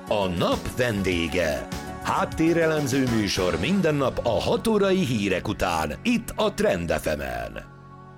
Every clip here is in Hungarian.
A nap vendége. Háttérelemző műsor minden nap a 6 órai hírek után, itt a Trend FM-en.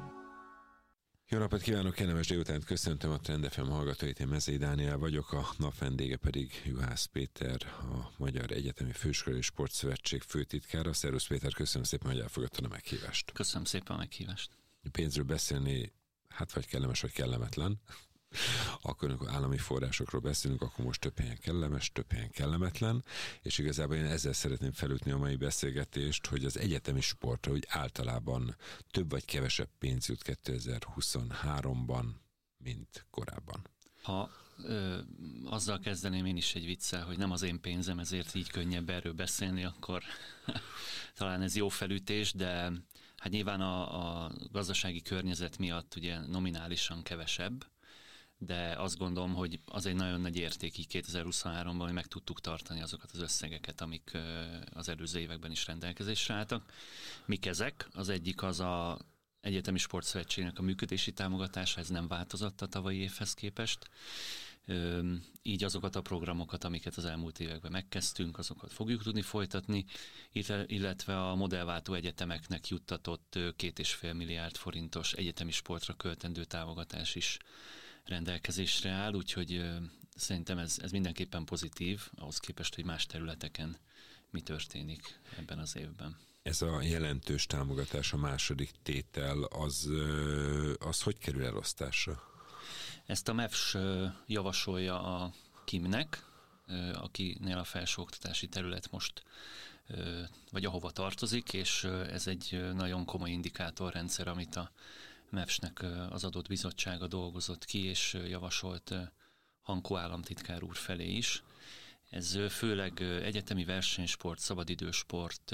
Jó napot kívánok, kellemes délutánt, köszöntöm a Trend FM hallgatóit, én Mezei Dániel vagyok, a nap vendége pedig Juhász Péter, a Magyar Egyetemi Főiskola és Sportszövetség főtitkára. Szervusz Péter, köszönöm szépen, hogy elfogadtad a meghívást. Köszönöm szépen a meghívást. Pénzről beszélni, hát vagy kellemes, vagy kellemetlen. Akkor, amikor állami forrásokról beszélünk, akkor most több helyen kellemes, több helyen kellemetlen, és igazából én ezzel szeretném felütni a mai beszélgetést, hogy az egyetemi sportra úgy általában több vagy kevesebb pénz jut 2023-ban, mint korábban. Ha azzal kezdeném én is egy viccel, hogy nem az én pénzem, ezért így könnyebb erről beszélni, akkor talán ez jó felütés, de hát nyilván a gazdasági környezet miatt ugye nominálisan kevesebb, de azt gondolom, hogy az egy nagyon nagy érték így 2023-ban, hogy meg tudtuk tartani azokat az összegeket, amik az előző években is rendelkezésre álltak. Mik ezek? Az egyik az az Egyetemi Sportszövetségnek a működési támogatása, ez nem változott a tavalyi évhez képest. Így azokat a programokat, amiket az elmúlt években megkezdtünk, azokat fogjuk tudni folytatni, illetve a modellváltó egyetemeknek juttatott 2,5 milliárd forintos egyetemi sportra költendő támogatás is rendelkezésre áll, úgyhogy szerintem ez mindenképpen pozitív, ahhoz képest, hogy más területeken mi történik ebben az évben. Ez a jelentős támogatás, a második tétel, az hogy kerül elosztásra? Ezt a MEFS javasolja a KIM-nek, akinél a felsőoktatási terület most, vagy ahova tartozik, és ez egy nagyon komoly indikátorrendszer, amit a MEFS-nek az adott bizottsága dolgozott ki, és javasolt Hankó államtitkár úr felé is. Ez főleg egyetemi versenysport, szabadidősport,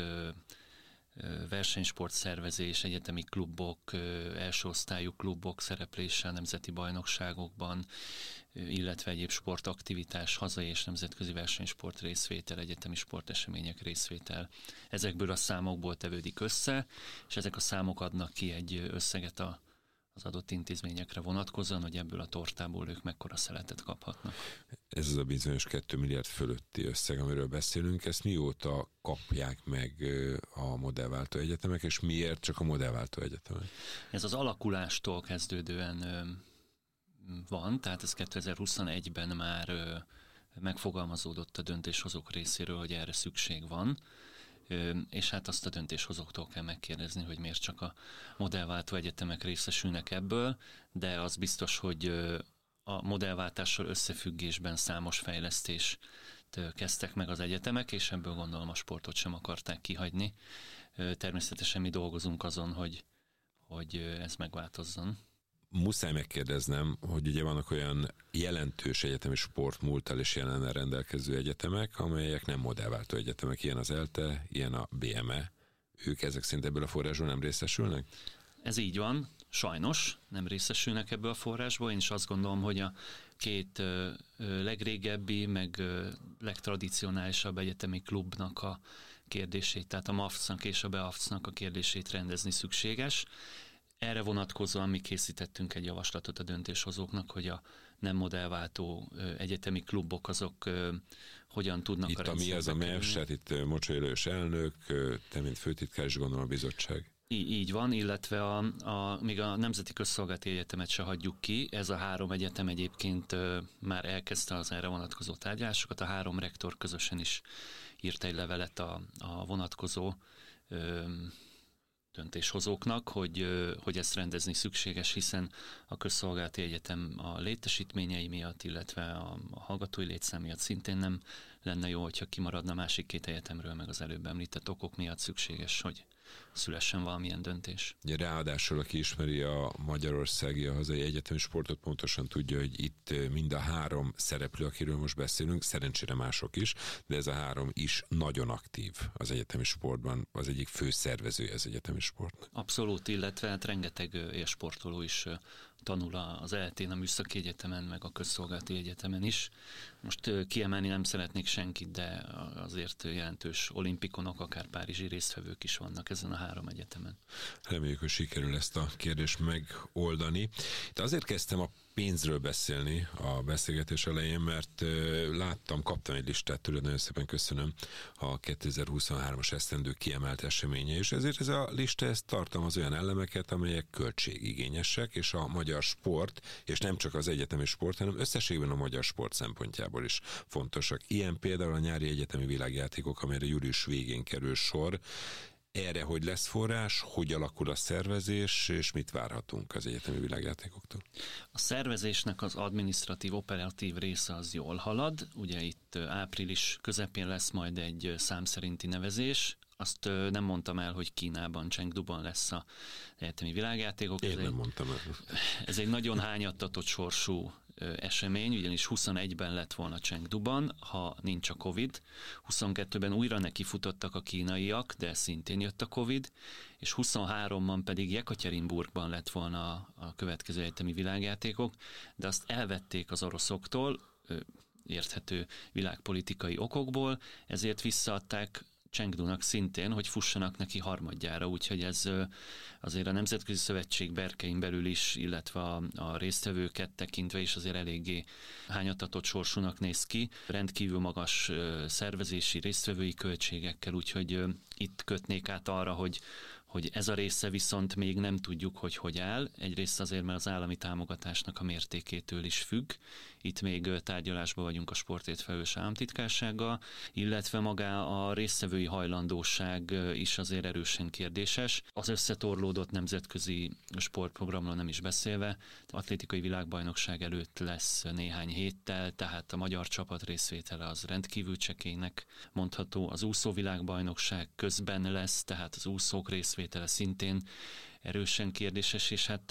versenysport szervezés, egyetemi klubok, első osztályú klubok szereplése a nemzeti bajnokságokban, illetve egyéb sportaktivitás, hazai és nemzetközi versenysport részvétel, egyetemi sportesemények részvétel. Ezekből a számokból tevődik össze, és ezek a számok adnak ki egy összeget az adott intézményekre vonatkozóan, hogy ebből a tortából ők mekkora szeletet kaphatnak. Ez az a bizonyos 2 milliárd fölötti összeg, amiről beszélünk, ezt mióta kapják meg a modellváltó egyetemek, és miért csak a modellváltó egyetemek? Ez az alakulástól kezdődően van, tehát ez 2021-ben már megfogalmazódott a döntéshozók részéről, hogy erre szükség van, és hát azt a döntéshozóktól kell megkérdezni, hogy miért csak a modellváltó egyetemek részesülnek ebből, de az biztos, hogy a modellváltással összefüggésben számos fejlesztést kezdtek meg az egyetemek, és ebből gondolom a sportot sem akarták kihagyni. Természetesen mi dolgozunk azon, hogy ez megváltozzon. Muszáj megkérdeznem, hogy ugye vannak olyan jelentős egyetemi sportmúlttal és jelennel rendelkező egyetemek, amelyek nem modellváltó egyetemek, ilyen az ELTE, ilyen a BME. Ők ezek szerint ebből a forrásból nem részesülnek? Ez így van, sajnos nem részesülnek ebből a forrásból. Én is azt gondolom, hogy a két legrégebbi, meg legtradicionálisabb egyetemi klubnak a kérdését, tehát a MAFC-nak és a BEAFC-nak a kérdését rendezni szükséges. Erre vonatkozóan mi készítettünk egy javaslatot a döntéshozóknak, hogy a nem modellváltó egyetemi klubok azok hogyan tudnak itt a rendszerbe kerülni. Itt ami az a MEFS, hát itt Mocsai Lajos elnök, te mint főtitkár, és gondolom a bizottság. Így van, illetve még a Nemzeti Közszolgálati Egyetemet se hagyjuk ki. Ez a 3 egyetem egyébként már elkezdte az erre vonatkozó tárgyalásokat. A 3 rektor közösen is írt egy levelet a vonatkozó döntéshozóknak, hogy ezt rendezni szükséges, hiszen a Közszolgálati Egyetem a létesítményei miatt, illetve a hallgatói létszám miatt szintén nem lenne jó, hogyha kimaradna másik 2 egyetemről, meg az előbb említett okok miatt szükséges, hogy szülessen valamilyen döntés. Ráadásul, aki ismeri a magyarországi, a hazai egyetemi sportot, pontosan tudja, hogy itt mind a 3 szereplő, akiről most beszélünk, szerencsére mások is, de ez a 3 is nagyon aktív az egyetemi sportban, az egyik fő szervezője az egyetemi sportnak. Abszolút, illetve hát rengeteg élsportoló is tanul az ELTE-n, a Műszaki Egyetemen, meg a Közszolgálati Egyetemen is. Most kiemelni nem szeretnék senkit, de azért jelentős olimpikonok, akár párizsi résztvevők is vannak ezen a 3 egyetemen. Reméljük, hogy sikerül ezt a kérdést megoldani. De azért kezdtem a pénzről beszélni a beszélgetés elején, mert kaptam egy listát tőled, nagyon szépen köszönöm, a 2023-as esztendő kiemelt eseménye, és ezért ez a lista tartalmaz olyan elemeket, amelyek költségigényesek, és a magyar sport, és nem csak az egyetemi sport, hanem összességben a magyar sport szempontjából is fontosak. Ilyen például a nyári egyetemi világjátékok, amelyre július végén kerül sor. Erre hogy lesz forrás, hogy alakul a szervezés, és mit várhatunk az egyetemi világjátékoktól? A szervezésnek az adminisztratív, operatív része az jól halad. Ugye itt április közepén lesz majd egy számszerinti nevezés. Azt nem mondtam el, hogy Kínában, Chengduban lesz az egyetemi világjátékok. Én nem mondtam el. Ez egy nagyon hányattatott sorsú esemény, ugyanis 21-ben lett volna Chengduban, ha nincs a Covid. 22-ben újra nekifutottak a kínaiak, de szintén jött a Covid, és 23-ban pedig Jekatyerinburgban lett volna a következő egyetemi világjátékok, de azt elvették az oroszoktól, érthető világpolitikai okokból, ezért visszaadták Chengdunak szintén, hogy fussanak neki harmadjára, úgyhogy ez azért a Nemzetközi Szövetség berkein belül is, illetve a résztvevőket tekintve is azért eléggé hányattatott sorsúnak néz ki. Rendkívül magas szervezési, résztvevői költségekkel, úgyhogy itt kötnék át arra, hogy ez a része viszont még nem tudjuk, hogy áll. Egyrészt azért, mert az állami támogatásnak a mértékétől is függ. Itt még tárgyalásban vagyunk a sportért felelős államtitkársággal, illetve maga a résztvevői hajlandóság is azért erősen kérdéses. Az összetorlódott nemzetközi sportprogramról nem is beszélve, atlétikai világbajnokság előtt lesz néhány héttel, tehát a magyar csapat részvétele az rendkívül csekélynek mondható. Az úszó világbajnokság közben lesz, tehát az úszók részvétele szintén erősen kérdéses, és hát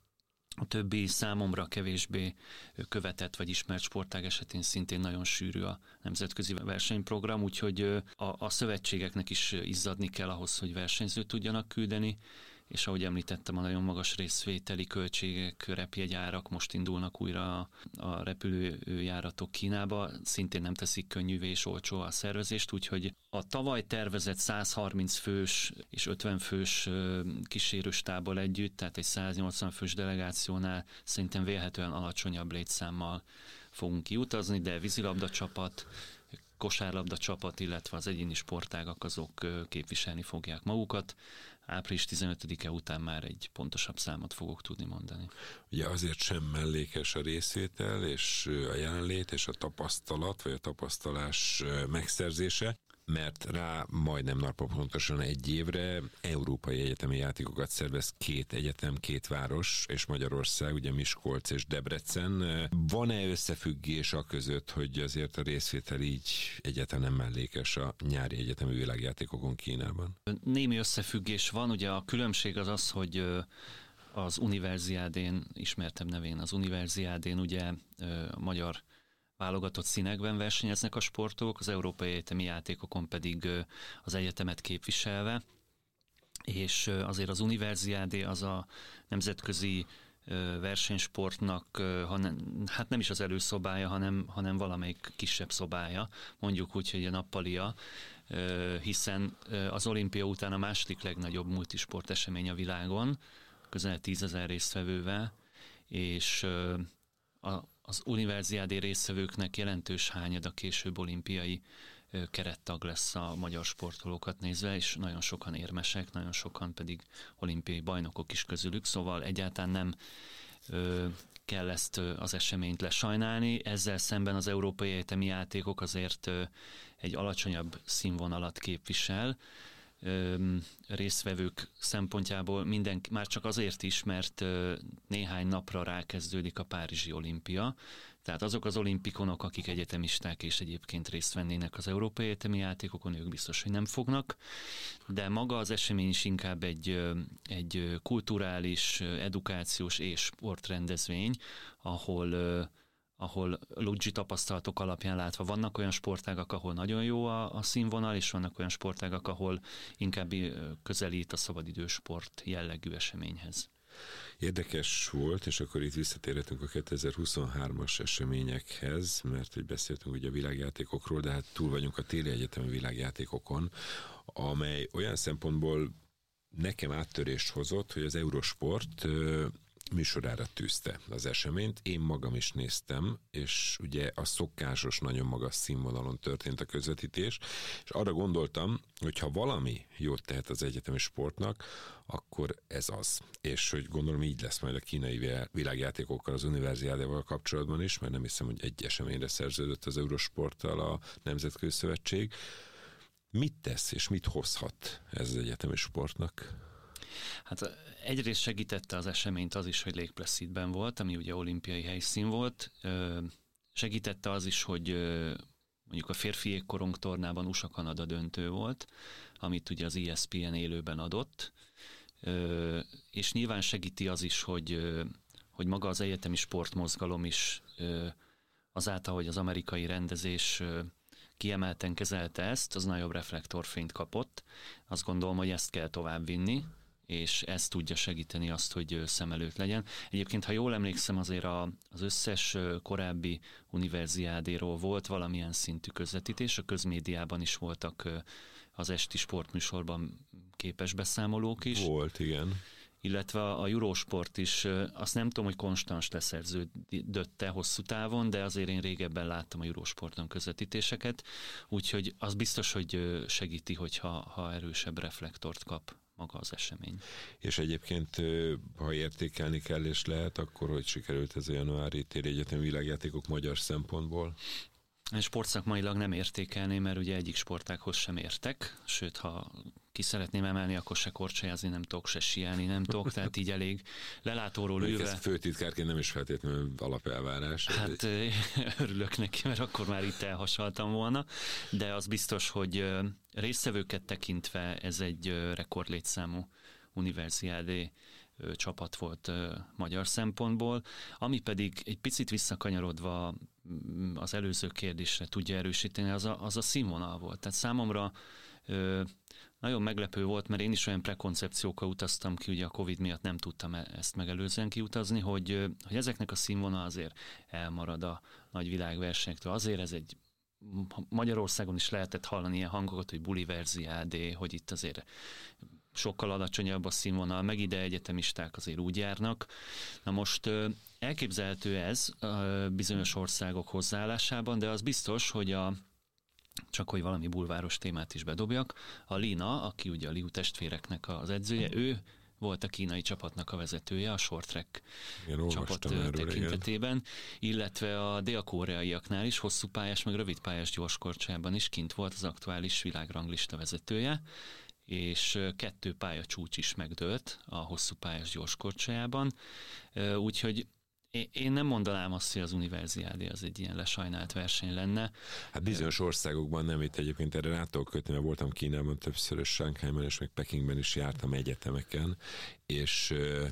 a többi számomra kevésbé követett vagy ismert sportág esetén szintén nagyon sűrű a nemzetközi versenyprogram, úgyhogy a szövetségeknek is izzadni kell ahhoz, hogy versenyzőt tudjanak küldeni, és ahogy említettem, a nagyon magas részvételi költségek, repjegyárak most indulnak újra a repülőjáratok Kínába, szintén nem teszik könnyűvé és olcsó a szervezést, úgyhogy a tavaly tervezett 130 fős és 50 fős kísérőstábbal együtt, tehát egy 180 fős delegációnál szerintem vélhetően alacsonyabb létszámmal fogunk kiutazni, de vízilabda csapat, kosárlabda csapat, illetve az egyéni sportágak azok képviselni fogják magukat. Április 15-e után már egy pontosabb számot fogok tudni mondani. Ugye azért sem mellékes a részvétel, és a jelenlét, és a tapasztalat, vagy a tapasztalás megszerzése, mert rá majdnem pontosan egy évre európai egyetemi játékokat szervez 2 egyetem, 2 város, és Magyarország, ugye Miskolc és Debrecen. Van-e összefüggés a között, hogy azért a részvétel így egyáltalán nem mellékes a nyári egyetemi világjátékokon Kínában? Némi összefüggés van, ugye a különbség az, hogy az Universiádén, ismertebb nevén az Universiádén ugye a magyar válogatott színekben versenyeznek a sportolók, az európai egyetemi játékokon pedig az egyetemet képviselve, és azért az Universiádé az a nemzetközi versenysportnak, hát nem is az előszobája, hanem valamelyik kisebb szobája, mondjuk úgy, hogy a nappalia, hiszen az olimpia után a második legnagyobb multisport esemény a világon, közel 10 000 résztvevővel, és az Universiádé résztvevőknek jelentős hányada később olimpiai kerettag lesz a magyar sportolókat nézve, és nagyon sokan érmesek, nagyon sokan pedig olimpiai bajnokok is közülük, szóval egyáltalán nem kell ezt az eseményt lesajnálni. Ezzel szemben az európai egyetemi játékok azért egy alacsonyabb színvonalat képvisel, résztvevők szempontjából már csak azért is, mert néhány napra rákezdődik a Párizsi olimpia. Tehát azok az olimpikonok, akik egyetemisták és egyébként részt vennének az európai egyetemi játékokon, ők biztos, hogy nem fognak. De maga az esemény is inkább egy kulturális, edukációs és sportrendezvény, ahol Ludzsi tapasztalatok alapján látva vannak olyan sportágak, ahol nagyon jó a színvonal, és vannak olyan sportágak, ahol inkább közelít a szabadidősport jellegű eseményhez. Érdekes volt, és akkor itt visszatérhetünk a 2023-as eseményekhez, mert hogy beszéltünk ugye a világjátékokról, de hát túl vagyunk a téli egyetemi világjátékokon, amely olyan szempontból nekem áttörést hozott, hogy az Eurosport műsorára tűzte az eseményt. Én magam is néztem, és ugye a szokásos, nagyon magas színvonalon történt a közvetítés, és arra gondoltam, hogy ha valami jót tehet az egyetemi sportnak, akkor ez az. És hogy gondolom így lesz majd a kínai világjátékokkal, az Universiádával kapcsolatban is, mert nem hiszem, hogy egy eseményre szerződött az Eurosporttal a Nemzetközi Szövetség. Mit tesz és mit hozhat ez az egyetemi sportnak? Hát egyrészt segítette az eseményt az is, hogy Lake Placidben volt, ami ugye olimpiai helyszín volt. Segítette az is, hogy mondjuk a férfi jégkorong tornában USA-Kanada döntő volt, amit ugye az ESPN élőben adott. És nyilván segíti az is, hogy maga az egyetemi sportmozgalom is azáltal, hogy az amerikai rendezés kiemelten kezelte ezt, az nagyobb reflektorfényt kapott. Azt gondolom, hogy ezt kell továbbvinni, és ez tudja segíteni azt, hogy szem előtt legyen. Egyébként, ha jól emlékszem, azért az összes korábbi universiádéról volt valamilyen szintű közvetítés, a közmédiában is voltak az esti sportműsorban képes beszámolók is. Volt, igen. Illetve a Eurosport is, azt nem tudom, hogy konstans leszerződötte hosszú távon, de azért én régebben láttam a Eurosporton közvetítéseket, úgyhogy az biztos, hogy segíti, hogyha erősebb reflektort kap maga az esemény. És egyébként, ha értékelni kell és lehet, akkor hogy sikerült ez a januári téli egyetemi világjátékok magyar szempontból? Sportszakmailag nem értékelném, mert ugye egyik sportághoz sem értek, sőt, ha ki szeretném emelni, akkor se korcsolyázni nem tudok, se sielni nem tudok, tehát így elég lelátóról ülve. Ez főtitkárként nem is feltétlenül alapelvárás. Hát örülök neki, mert akkor már itt elhasaltam volna, de az biztos, hogy résztvevőket tekintve ez egy rekordlétszámú universiádé csapat volt magyar szempontból, ami pedig egy picit visszakanyarodva az előző kérdésre tudja erősíteni, az a színvonal volt. Tehát számomra nagyon meglepő volt, mert én is olyan prekoncepciókkal utaztam ki, ugye a Covid miatt nem tudtam ezt megelőzően kiutazni, hogy ezeknek a színvonal azért elmarad a nagy világversenyektől. Azért ez egy Magyarországon is lehetett hallani ilyen hangokat, hogy Buliverziádé, hogy itt azért sokkal alacsonyabb a színvonal, meg ide egyetemisták azért úgy járnak. Na most elképzelhető ez bizonyos országok hozzáállásában, de az biztos, hogy csak hogy valami bulváros témát is bedobjak, a Lina, aki ugye a Liu testvéreknek az edzője, ő volt a kínai csapatnak a vezetője, a short track csapat tekintetében, illetve a dél-koreaiaknál is hosszú pályás, meg rövid pályás gyorskorcsában is kint volt az aktuális világranglista vezetője, és 2 pályacsúcs is megdőlt a hosszú pályás gyorskorcsolyában, úgyhogy én nem mondanám azt, hogy az Universiádé az egy ilyen lesajnált verseny lenne. Hát bizonyos országokban nem, itt egyébként erre rá tudok kötni, mert voltam Kínában többször, és Shanghaiban, és meg Pekingben is jártam egyetemeken, és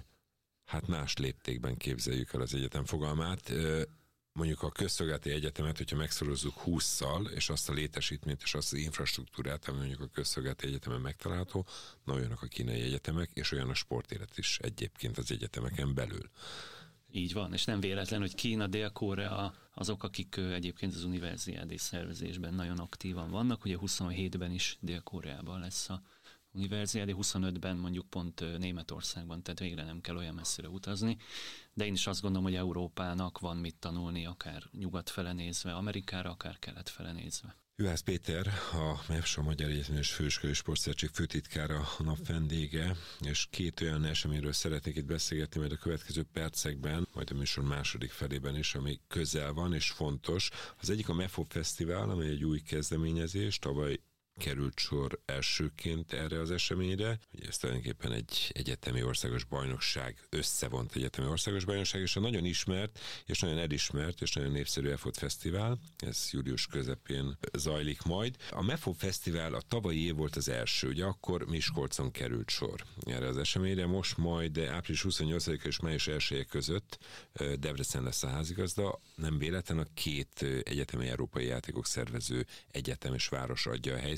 hát más léptékben képzeljük el az egyetem fogalmát. Mondjuk a közszolgálati egyetemet, hogyha megszorozzuk 20-szal, és azt a létesítményt, és azt az infrastruktúrát, ami mondjuk a közszolgálati egyetemen megtalálható, na olyanok a kínai egyetemek, és olyan a sportélet is egyébként az egyetemeken belül. Így van, és nem véletlen, hogy Kína, Dél-Korea azok, akik egyébként az Universiádé szervezésben nagyon aktívan vannak. Ugye 27-ben is Dél-Koreában lesz a Universiádé, 25-ben mondjuk pont Németországban, tehát végre nem kell olyan messzire utazni. De én is azt gondolom, hogy Európának van mit tanulni, akár nyugat fele nézve, Amerikára, akár kelet fele nézve. Juhász Péter, a MEFSA Magyar Egyetemi és Főiskola Sportszövetség főtitkára, a nap vendége, és 2 olyan eseményről szeretnék itt beszélgetni, majd a következő percekben, majd a műsor második felében is, ami közel van és fontos. Az egyik a MEFOB Fesztivál, amely egy új kezdeményezés, tavaly került sor elsőként erre az eseményre. Ugye ez tulajdonképpen egy egyetemi országos bajnokság, összevont egyetemi országos bajnokság, és a nagyon ismert, és nagyon elismert, és nagyon népszerű EFOT Fesztivál, ez július közepén zajlik majd. A MEFOB Fesztivál a tavalyi év volt az első, ugye akkor Miskolcon került sor erre az eseményre, most majd április 28-a és május 1 között Debrecen lesz a házigazda, nem véletlen a 2 egyetemi európai játékok szervező egyetem és város adja a helyszínt.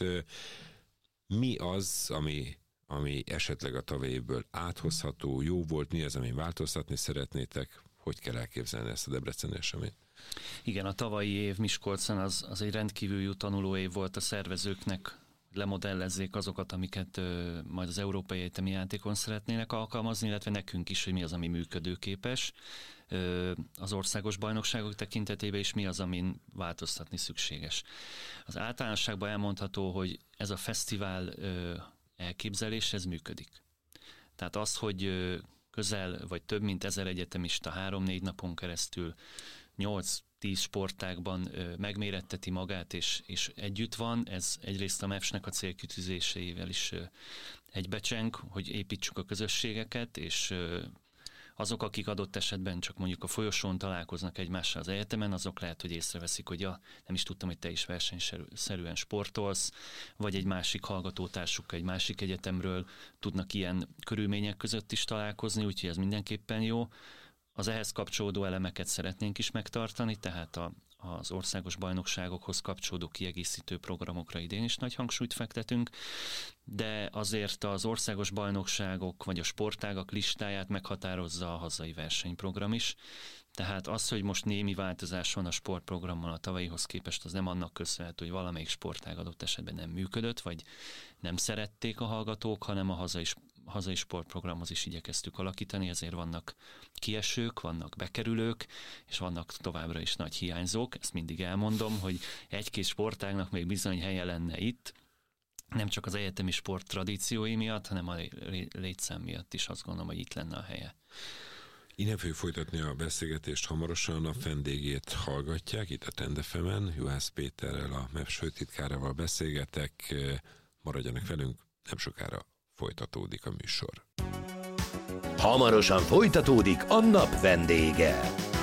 Mi az, ami esetleg a tavalyi évből áthozható, jó volt, mi az, ami változtatni szeretnétek, hogy kell elképzelni ezt a debreceni eseményt? Igen, a tavalyi év Miskolcon az egy rendkívül jó tanuló év volt a szervezőknek, lemodellezzék azokat, amiket majd az Európai Egyetemi Játékon szeretnének alkalmazni, illetve nekünk is, hogy mi az, ami működőképes az országos bajnokságok tekintetében, és mi az, amin változtatni szükséges. Az általánosságban elmondható, hogy ez a fesztivál elképzelés, ez működik. Tehát az, hogy közel vagy több mint 1000 egyetemista 3-4 napon keresztül 8-10 sportágban megméretteti magát, és együtt van, ez egyrészt a MEFS-nek a célkitűzéseivel is egybecseng, hogy építsük a közösségeket, és azok, akik adott esetben csak mondjuk a folyosón találkoznak egymással az egyetemen, azok lehet, hogy észreveszik, hogy nem is tudtam, hogy te is versenyszerűen sportolsz, vagy egy másik hallgatótársuk egy másik egyetemről tudnak ilyen körülmények között is találkozni, úgyhogy ez mindenképpen jó. Az ehhez kapcsolódó elemeket szeretnénk is megtartani, tehát az országos bajnokságokhoz kapcsolódó kiegészítő programokra idén is nagy hangsúlyt fektetünk, de azért az országos bajnokságok vagy a sportágak listáját meghatározza a hazai versenyprogram is. Tehát az, hogy most némi változás van a sportprogramon a tavalyihoz képest, az nem annak köszönhető, hogy valamelyik sportág adott esetben nem működött, vagy nem szerették a hallgatók, hanem a hazai sportprogramhoz is igyekeztük alakítani, ezért vannak kiesők, vannak bekerülők, és vannak továbbra is nagy hiányzók. Ezt mindig elmondom, hogy egy-két sportágnak még bizony helye lenne itt, nem csak az egyetemi sport tradíciói miatt, hanem a létszám miatt is azt gondolom, hogy itt lenne a helye. Innen fogjuk folytatni a beszélgetést hamarosan, a vendégét hallgatják, itt a Trend FM-en, Juhász Péterrel, a MEFS főtitkárával beszélgetek, maradjanak velünk, nem sokára folytatódik a műsor. Hamarosan folytatódik a nap vendége.